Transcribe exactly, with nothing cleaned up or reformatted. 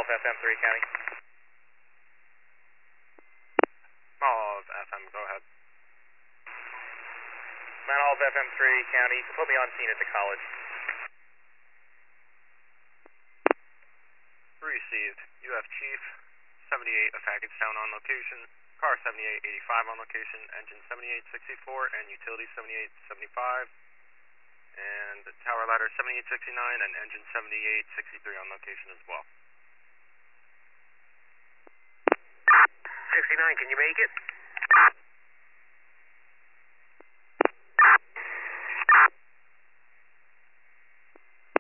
Olive F M three County. Olive F M, go ahead. Mount Olive F M three County, you can put me on scene at the college. Received. U F Chief, seventy-eight of Hackettstown on location, car seventy-eight eighty-five on location, engine seventy-eight sixty-four, and utility seventy-eight seventy-five, and tower ladder seventy-eight sixty-nine, and engine seventy-eight sixty-three on location as well. sixty-nine, can you make it?